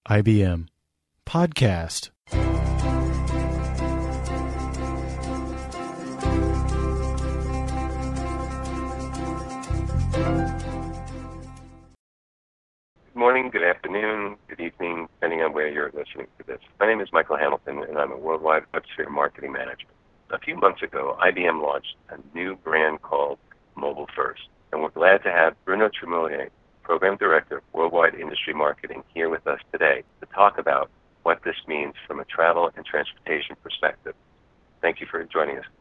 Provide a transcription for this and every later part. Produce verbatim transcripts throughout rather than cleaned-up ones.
I B M Podcast. Good morning, good afternoon, good evening, depending on where you're listening to this. My name is Michael Hamilton, and I'm a worldwide WebSphere marketing manager. A few months ago, I B M launched a new brand called Mobile First, and we're glad to have Bruno Tremoulier, Program Director of Worldwide Industry Marketing, here with us today to talk about what this means from a travel and transportation perspective. Thank you for joining us.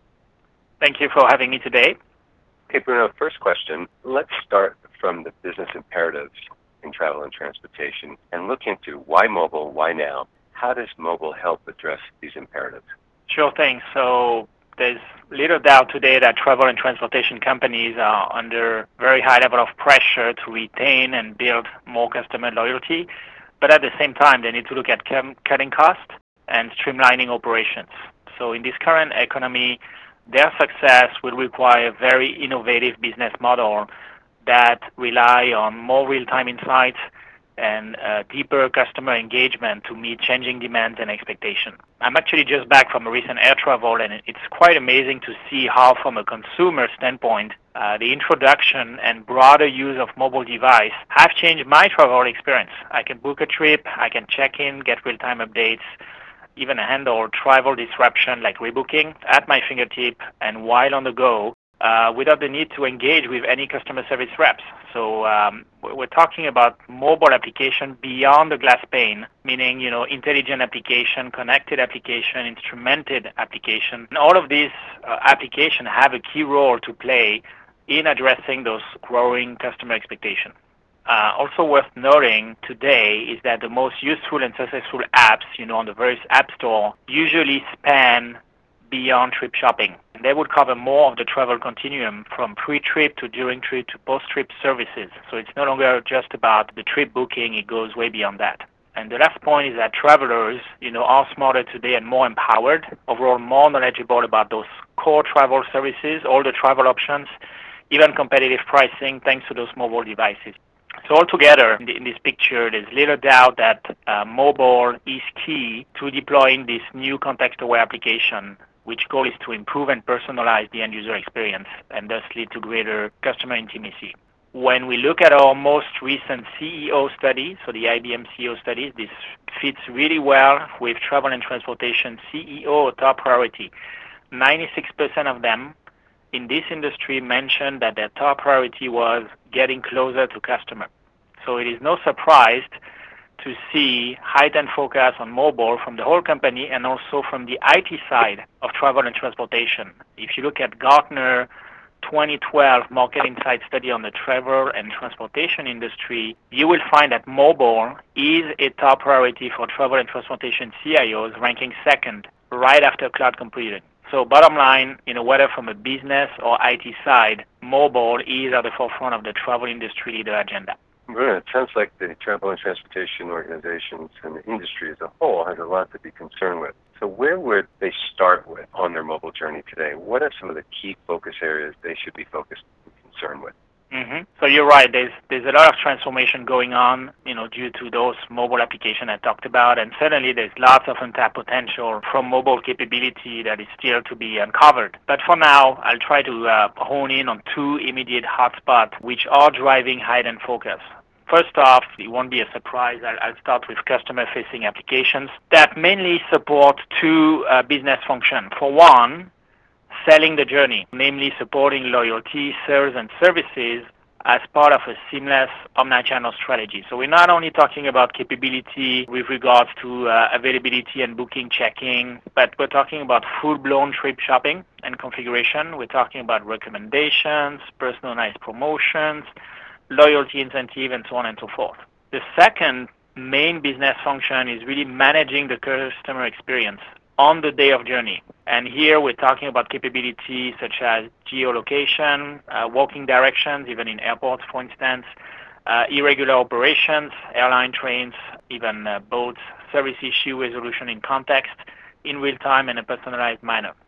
Thank you for having me today. Okay, Bruno, first question. Let's start from the business imperatives in travel and transportation and look into why mobile, why now? How does mobile help address these imperatives? Sure thing. So there's little doubt today that travel and transportation companies are under very high level of pressure to retain and build more customer loyalty. But at the same time, they need to look at cutting costs and streamlining operations. So in this current economy, their success will require a very innovative business model that rely on more real-time insights and uh, deeper customer engagement to meet changing demands and expectations. I'm actually just back from a recent air travel, and it's quite amazing to see how, from a consumer standpoint, uh, the introduction and broader use of mobile device have changed my travel experience. I can book a trip, I can check in, get real-time updates, even handle travel disruption like rebooking at my fingertip and while on the go, Uh, without the need to engage with any customer service reps. So um, we're talking about mobile application beyond the glass pane, meaning, you know, intelligent application, connected application, instrumented application. And all of these uh, applications have a key role to play in addressing those growing customer expectations. Uh, also worth noting today is that the most useful and successful apps, you know, on the various app store usually span beyond trip shopping. And they would cover more of the travel continuum from pre-trip to during trip to post-trip services. So it's no longer just about the trip booking, it goes way beyond that. And the last point is that travelers, you know, are smarter today and more empowered, overall more knowledgeable about those core travel services, all the travel options, even competitive pricing thanks to those mobile devices. So altogether, in, the, in this picture, there's little doubt that uh, mobile is key to deploying this new context-aware application, which goal is to improve and personalize the end-user experience and thus lead to greater customer intimacy. When we look at our most recent C E O study, so the I B M C E O study, this fits really well with travel and transportation C E O top priority. ninety-six percent of them in this industry mentioned that their top priority was getting closer to customer. So it is no surprise to see heightened focus on mobile from the whole company and also from the I T side of travel and transportation. If you look at Gartner twenty twelve Market Insight study on the travel and transportation industry, you will find that mobile is a top priority for travel and transportation C I Os, ranking second right after cloud computing. So bottom line, you know, whether from a business or I T side, mobile is at the forefront of the travel industry leader agenda. Bruno, it sounds like the travel and transportation organizations and the industry as a whole has a lot to be concerned with. So where would they start with on their mobile journey today? What are some of the key focus areas they should be focused and concerned with? Mm-hmm. So you're right. There's there's a lot of transformation going on, you know, due to those mobile applications I talked about, and certainly there's lots of untapped potential from mobile capability that is still to be uncovered. But for now, I'll try to uh, hone in on two immediate hotspots which are driving heightened focus. First off, it won't be a surprise, I'll, I'll start with customer-facing applications that mainly support two uh, business functions. For one, selling the journey, namely supporting loyalty, sales, and services as part of a seamless omnichannel strategy. So we're not only talking about capability with regards to uh, availability and booking checking, but we're talking about full-blown trip shopping and configuration. We're talking about recommendations, personalized promotions, loyalty incentive, and so on and so forth. The second main business function is really managing the customer experience on the day of journey. And here we're talking about capabilities such as geolocation, uh, walking directions, even in airports, for instance, uh, irregular operations, airline trains, even uh, boats, service issue resolution in context, in real time and a personalized manner.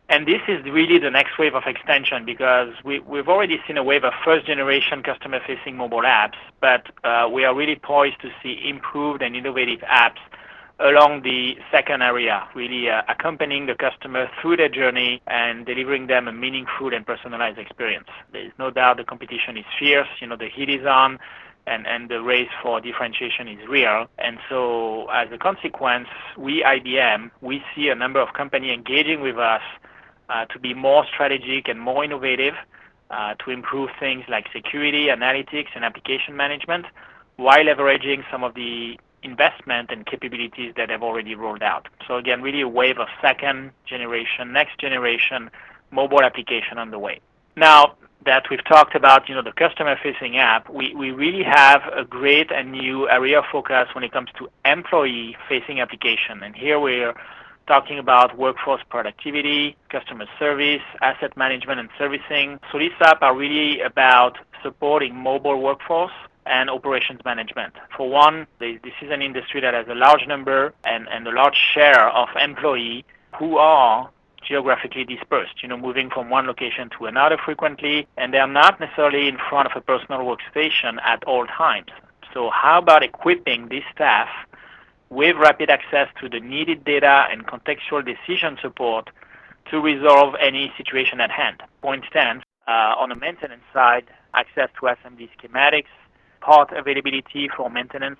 And this is really the next wave of extension because we, we've already seen a wave of first-generation customer-facing mobile apps, but uh, we are really poised to see improved and innovative apps along the second area, really uh, accompanying the customer through their journey and delivering them a meaningful and personalized experience. There is no doubt the competition is fierce, you know, the heat is on, and, and the race for differentiation is real. And so as a consequence, we, I B M, we see a number of companies engaging with us uh, to be more strategic and more innovative, uh, to improve things like security, analytics, and application management, while leveraging some of the investment and capabilities that have already rolled out. So again, really a wave of second generation, next generation mobile application on the way. Now that we've talked about, you know, the customer-facing app, we, we really have a great and new area of focus when it comes to employee-facing application. And here we're talking about workforce productivity, customer service, asset management and servicing. So these apps are really about supporting mobile workforce and operations management. For one, this is an industry that has a large number and, and a large share of employees who are geographically dispersed, you know, moving from one location to another frequently, and they are not necessarily in front of a personal workstation at all times. So how about equipping this staff with rapid access to the needed data and contextual decision support to resolve any situation at hand? For instance, uh, on the maintenance side, access to assembly schematics, part availability for maintenance,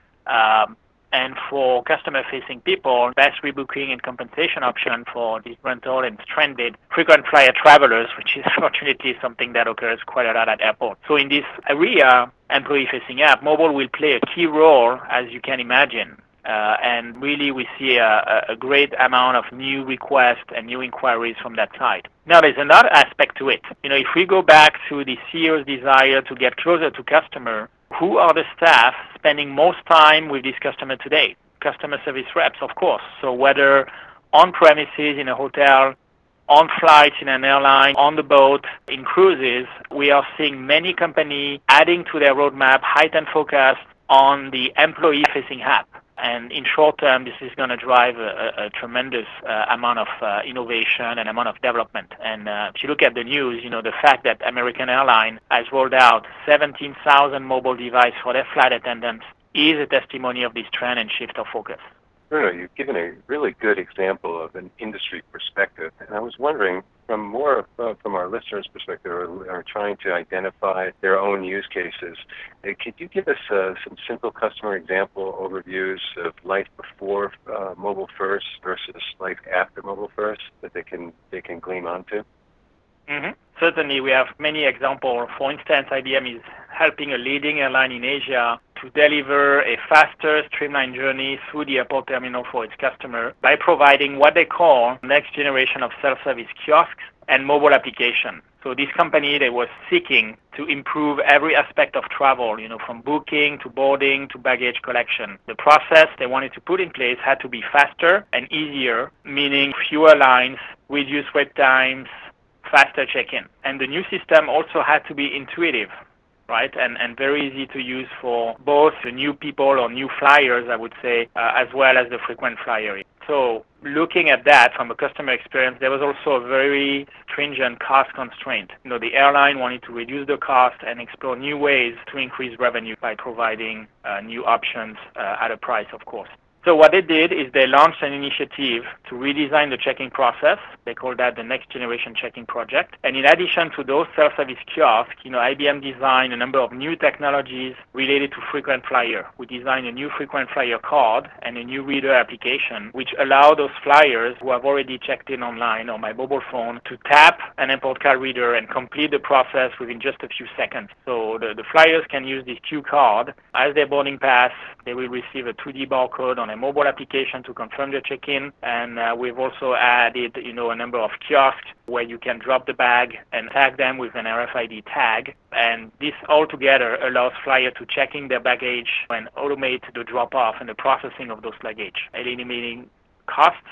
um, and for customer-facing people, best rebooking and compensation option for disgruntled and stranded frequent flyer travelers, which is fortunately something that occurs quite a lot at airports. So in this area, employee-facing app, mobile will play a key role, as you can imagine. Uh, and really, we see a, a great amount of new requests and new inquiries from that side. Now, there's another aspect to it. You know, if we go back to the C E O's desire to get closer to customer, who are the staff spending most time with this customer today? Customer service reps, of course. So whether on premises in a hotel, on flights in an airline, on the boat, in cruises, we are seeing many companies adding to their roadmap heightened focus on the employee-facing app. And in short term, this is going to drive a, a tremendous uh, amount of uh, innovation and amount of development. And uh, if you look at the news, you know, the fact that American Airlines has rolled out seventeen thousand mobile devices for their flight attendants is a testimony of this trend and shift of focus. Bruno, you've given a really good example of an industry perspective, and I was wondering, from more uh, from our listeners' perspective, or, or trying to identify their own use cases, uh, could you give us uh, some simple customer example overviews of life before uh, mobile first versus life after mobile first that they can they can glean onto? Mm-hmm. Certainly, we have many examples. For instance, I B M is helping a leading airline in Asia to deliver a faster, streamlined journey through the airport terminal for its customer by providing what they call next generation of self-service kiosks and mobile application. So this company, they was seeking to improve every aspect of travel, you know, from booking to boarding to baggage collection. The process they wanted to put in place had to be faster and easier, meaning fewer lines, reduced wait times, faster check-in. And the new system also had to be intuitive, right, and, and very easy to use for both the new people or new flyers, I would say, uh, as well as the frequent flyer. So looking at that from a customer experience, there was also a very stringent cost constraint. You know, the airline wanted to reduce the cost and explore new ways to increase revenue by providing uh, new options uh, at a price, of course. So what they did is they launched an initiative to redesign the check-in process. They call that the Next Generation Check-in Project. And in addition to those self-service kiosks, you know, I B M designed a number of new technologies related to frequent flyer. We designed a new frequent flyer card and a new reader application, which allow those flyers who have already checked in online on my mobile phone to tap an airport card reader and complete the process within just a few seconds. So the, the flyers can use this Q card. As their boarding pass, they will receive a two D barcode on a mobile application to confirm their check-in, and uh, we've also added, you know, a number of kiosks where you can drop the bag and tag them with an R F I D tag, and this altogether allows flyers to check in their baggage and automate the drop-off and the processing of those luggage, eliminating cost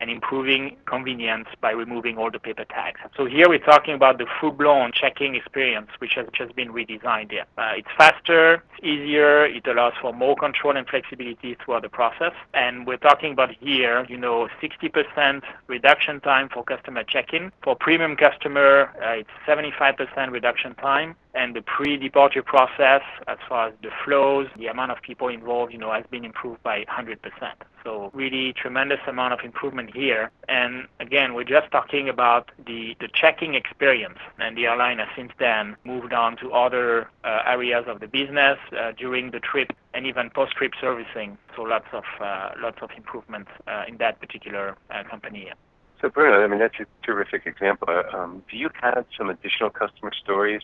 and improving convenience by removing all the paper tags. So here we're talking about the full-blown checking experience, which has just been redesigned here. Uh, it's faster, it's easier, it allows for more control and flexibility throughout the process. And we're talking about here, you know, sixty percent reduction time for customer check-in. For premium customer, uh, it's seventy-five percent reduction time. And the pre-departure process, as far as the flows, the amount of people involved, you know, has been improved by one hundred percent. So really tremendous amount of improvement here. And again, we're just talking about the, the checking experience. And the airline has since then moved on to other uh, areas of the business uh, during the trip and even post-trip servicing. So lots of uh, lots of improvements uh, in that particular uh, company. So Bruno, I mean, that's a terrific example. Um, do you have some additional customer stories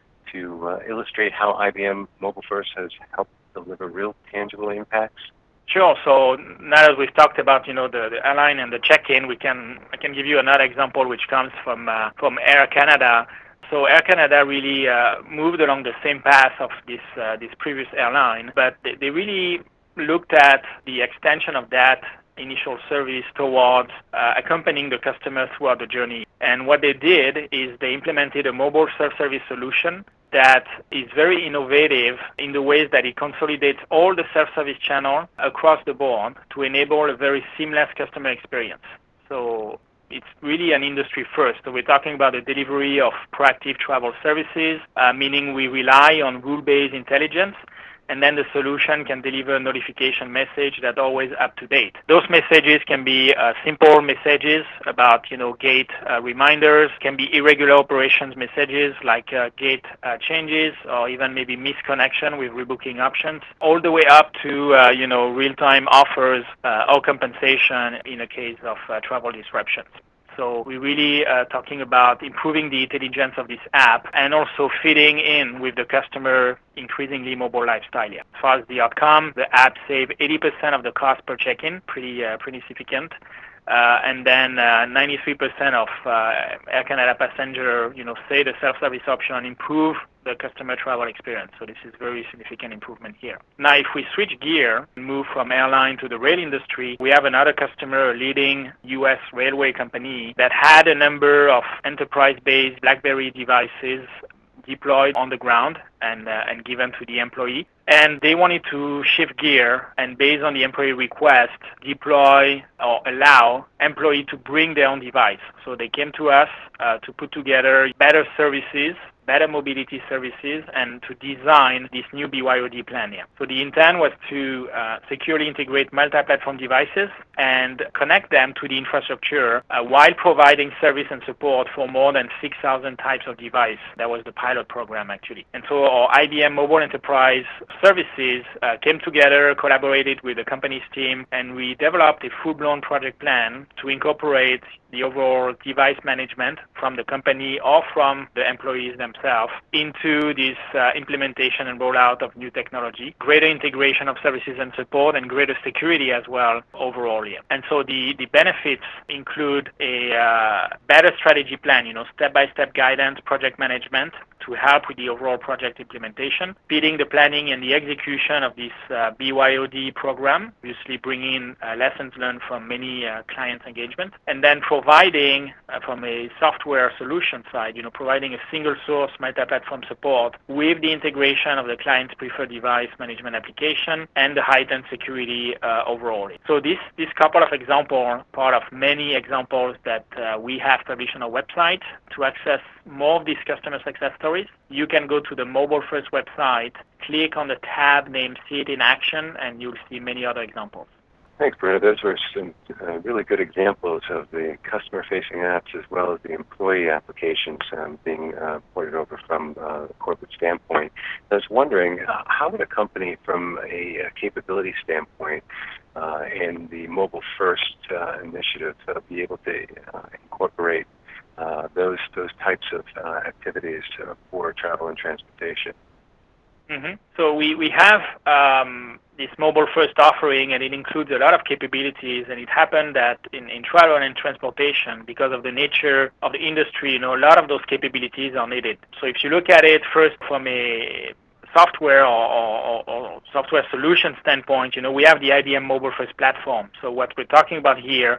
to uh, illustrate how I B M Mobile First has helped deliver real tangible impacts? Sure. So now that we've talked about, you know, the, the airline and the check-in, we can I can give you another example which comes from uh, from Air Canada. So Air Canada really uh, moved along the same path of this uh, this previous airline, but they, they really looked at the extension of that initial service towards uh, accompanying the customer throughout the journey. And what they did is they implemented a mobile self-service solution that is very innovative in the ways that it consolidates all the self-service channels across the board to enable a very seamless customer experience. So it's really an industry first. So we're talking about the delivery of proactive travel services, uh, meaning we rely on rule-based intelligence, and then the solution can deliver a notification message that's always up to date. Those messages can be uh, simple messages about, you know, gate uh, reminders, can be irregular operations messages like uh, gate uh, changes, or even maybe misconnection with rebooking options, all the way up to, uh, you know, real-time offers uh, or compensation in a case of uh, travel disruptions. So we're really uh, talking about improving the intelligence of this app and also fitting in with the customer increasingly mobile lifestyle. As far as the outcome, the app saved eighty percent of the cost per check-in, pretty uh, pretty significant. Uh, and then uh, ninety-three percent of uh, Air Canada passenger, you know, say the self-service option improve the customer travel experience. So this is very significant improvement here. Now, if we switch gear and move from airline to the rail industry, we have another customer, a leading U S railway company that had a number of enterprise-based BlackBerry devices deployed on the ground and uh, and given to the employee. And they wanted to shift gear and, based on the employee request, deploy or allow employee to bring their own device. So they came to us uh, to put together better services, better mobility services, and to design this new B Y O D plan here. So the intent was to uh, securely integrate multi-platform devices and connect them to the infrastructure uh, while providing service and support for more than six thousand types of device. That was the pilot program, actually. And so our I B M Mobile Enterprise services uh, came together, collaborated with the company's team, and we developed a full-blown project plan to incorporate the overall device management from the company or from the employees themselves into this uh, implementation and rollout of new technology, greater integration of services and support, and greater security as well overall here. And so the, the benefits include a uh, better strategy plan, you know, step-by-step guidance, project management to help with the overall project implementation, speeding the planning and the execution of this uh, B Y O D program, obviously bringing uh, lessons learned from many uh, client engagements, and then providing, uh, from a software solution side, you know, providing a single source multi-platform support with the integration of the client's preferred device management application and the heightened security uh, overall. So this, this couple of examples, part of many examples that uh, we have published on our website. To access more of these customer success stories, you can go to the Mobile First website, click on the tab named See It in Action, and you'll see many other examples. Thanks, Bruno. Those were some uh, really good examples of the customer-facing apps as well as the employee applications um, being uh, ported over from uh, a corporate standpoint. I was wondering, uh, how would a company from a, a capability standpoint uh, and the Mobile First uh, initiative uh, be able to uh, incorporate uh, those those types of uh, activities uh, for travel and transportation? Mm-hmm. So we, we have um, this Mobile First offering, and it includes a lot of capabilities, and it happened that in, in travel and transportation, because of the nature of the industry, you know, a lot of those capabilities are needed. So if you look at it first from a software or, or, or software solution standpoint, you know, we have the I B M Mobile First platform. So what we're talking about here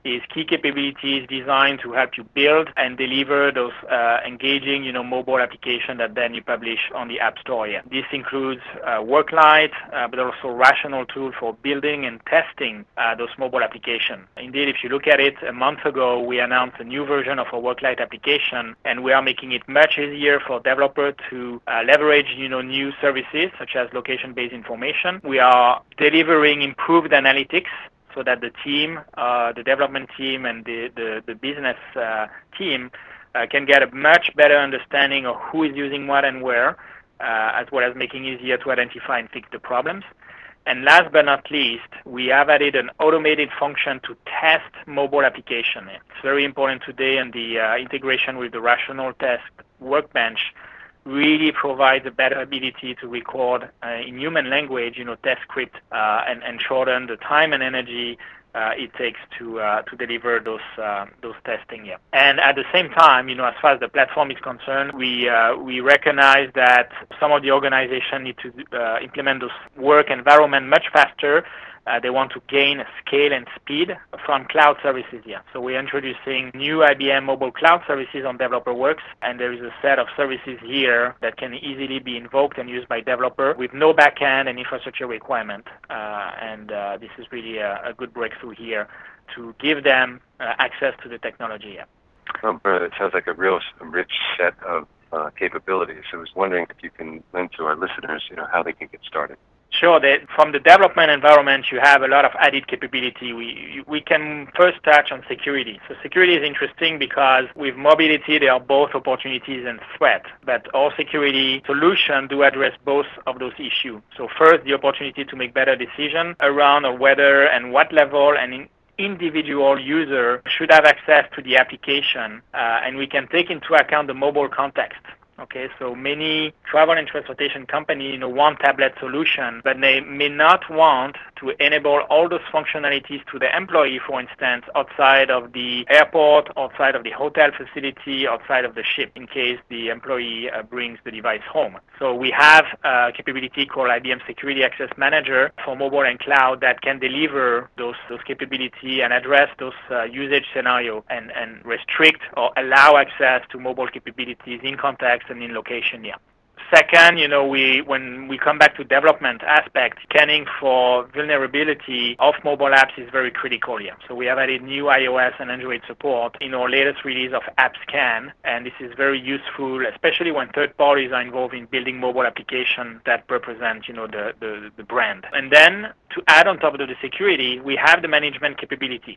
is key capabilities designed to help you build and deliver those uh, engaging, you know, mobile applications that then you publish on the App Store. Yeah. This includes uh, Worklight, uh, but also rational tool for building and testing uh, those mobile applications. Indeed, if you look at it, a month ago we announced a new version of our Worklight application, and we are making it much easier for developers to uh, leverage, you know, new services such as location-based information. We are delivering improved analytics, so that the team, uh, the development team and the, the, the business uh, team uh, can get a much better understanding of who is using what and where, uh, as well as making it easier to identify and fix the problems. And last but not least, we have added an automated function to test mobile application. It's very important today, and the uh, integration with the Rational Test Workbench really provides a better ability to record uh, in human language, you know, test script uh, and, and shorten the time and energy uh, it takes to uh, to deliver those uh, those testing. Yeah. And at the same time, you know, as far as the platform is concerned, we uh, we recognize that some of the organizations need to uh, implement those work environment much faster. Uh, they want to gain scale and speed from cloud services here. So we're introducing new I B M mobile cloud services on DeveloperWorks, and there is a set of services here that can easily be invoked and used by developer with no backend and infrastructure requirement. Uh, and uh, this is really a, a good breakthrough here to give them uh, access to the technology here. Well, Bernard, it sounds like a real rich set of uh, capabilities. I was wondering if you can lend to our listeners, you know, how they can get started. Sure. That from the development environment, you have a lot of added capability. We we can first touch on security. So security is interesting because with mobility, there are both opportunities and threats. But our security solution do address both of those issues. So first, the opportunity to make better decisions around or whether and what level and in individual user should have access to the application, uh, and we can take into account the mobile context. Okay, so many travel and transportation companies, you know, want tablet solution, but they may not want to enable all those functionalities to the employee, for instance, outside of the airport, outside of the hotel facility, outside of the ship, in case the employee uh, brings the device home. So we have a capability called I B M Security Access Manager for mobile and cloud that can deliver those those capabilities and address those uh, usage scenario and, and restrict or allow access to mobile capabilities in context and in location. Yeah. Second, you know, we when we come back to development aspect, scanning for vulnerability of mobile apps is very critical here. So we have added new iOS and Android support in our latest release of AppScan, and this is very useful, especially when third parties are involved in building mobile applications that represent, you know, the, the, the brand. And then to add on top of the security, we have the management capability.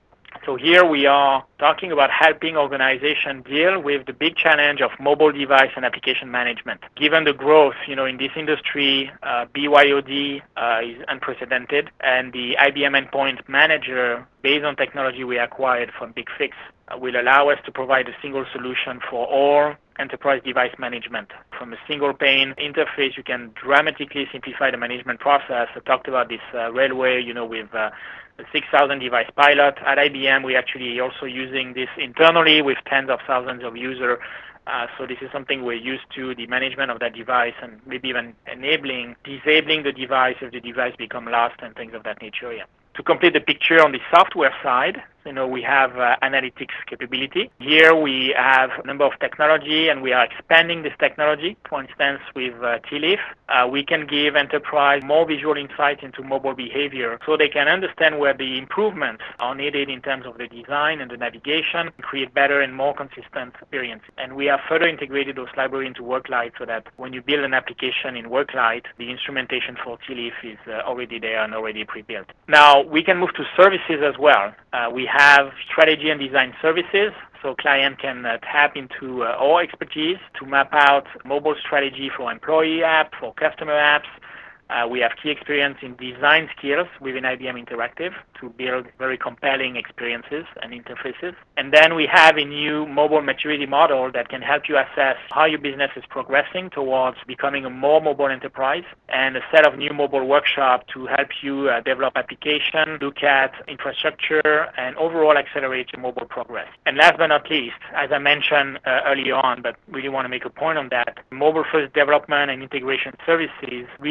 So here we are talking about helping organizations deal with the big challenge of mobile device and application management. Given the growth, you know, in this industry, uh, B Y O D uh, is unprecedented, and the I B M Endpoint Manager, based on technology we acquired from BigFix, uh, will allow us to provide a single solution for all enterprise device management. From a single pane interface, you can dramatically simplify the management process. I talked about this uh, railway, you know, with uh, a six thousand device pilot. At I B M, we actually also using this internally with tens of thousands of users. Uh, so this is something we're used to, the management of that device, and maybe even enabling, disabling the device if the device become lost and things of that nature. Yeah. To complete the picture on the software side, you know, we have uh, analytics capability. Here we have a number of technology, and we are expanding this technology. For instance, with uh, T L I F, uh, we can give enterprise more visual insight into mobile behavior so they can understand where the improvements are needed in terms of the design and the navigation, create better and more consistent experience. And we have further integrated those libraries into Worklight so that when you build an application in Worklight, the instrumentation for T L I F is uh, already there and already pre-built. Now, we can move to services as well. Uh, we have strategy and design services, so client can uh, tap into uh, our expertise to map out mobile strategy for employee app, for customer apps. Uh, we have key experience in design skills within I B M Interactive to build very compelling experiences and interfaces. And then we have a new mobile maturity model that can help you assess how your business is progressing towards becoming a more mobile enterprise, and a set of new mobile workshops to help you uh, develop application, look at infrastructure, and overall accelerate your mobile progress. And last but not least, as I mentioned uh, earlier on, but really want to make a point on that, mobile-first development and integration services really with the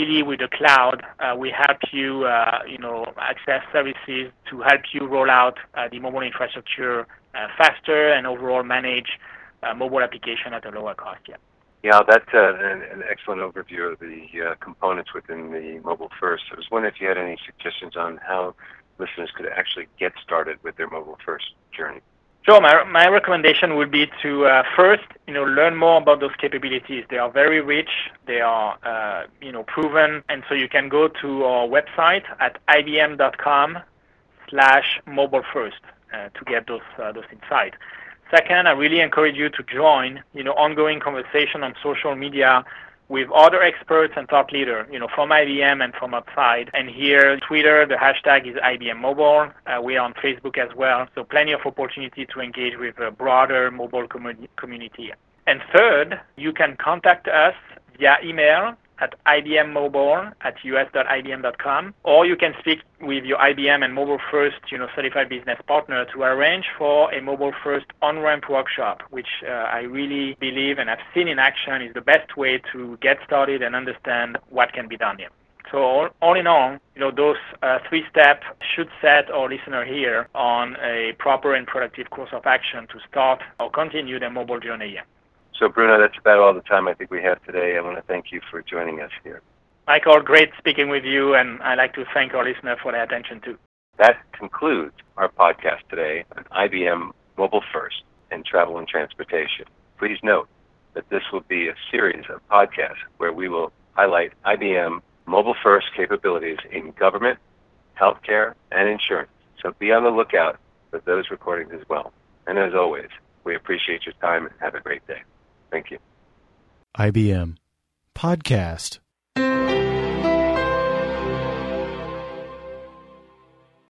cloud. Uh, we help you, uh, you know, access services to help you roll out uh, the mobile infrastructure uh, faster and overall manage uh, mobile application at a lower cost. Yeah. Yeah, that's uh, an, an excellent overview of the uh, components within the mobile first. I was wondering if you had any suggestions on how listeners could actually get started with their mobile first journey. Sure. My, my recommendation would be to uh, first, you know, learn more about those capabilities. They are very rich. They are, uh, you know, proven. And so you can go to our website at ibm.com slash mobile first uh, to get those uh, those insights. Second, I really encourage you to join, you know, ongoing conversation on social media with other experts and thought leaders, you know, from I B M and from outside. And here, Twitter, the hashtag is I B M Mobile. Uh, we are on Facebook as well, so plenty of opportunity to engage with a broader mobile commu- community. And third, you can contact us via email at ibmmobile at us dot i b m dot com, or you can speak with your I B M and Mobile First, you know, certified business partner to arrange for a Mobile First on-ramp workshop, which uh, I really believe and I've seen in action is the best way to get started and understand what can be done here. So all, all in all, you know, those uh, three steps should set our listener here on a proper and productive course of action to start or continue their mobile journey here. So, Bruno, that's about all the time I think we have today. I want to thank you for joining us here. Michael, great speaking with you, and I'd like to thank our listener for their attention, too. That concludes our podcast today on I B M Mobile First and Travel and Transportation. Please note that this will be a series of podcasts where we will highlight I B M Mobile First capabilities in government, healthcare, and insurance. So be on the lookout for those recordings as well. And as always, we appreciate your time and have a great day. Thank you. I B M Podcast.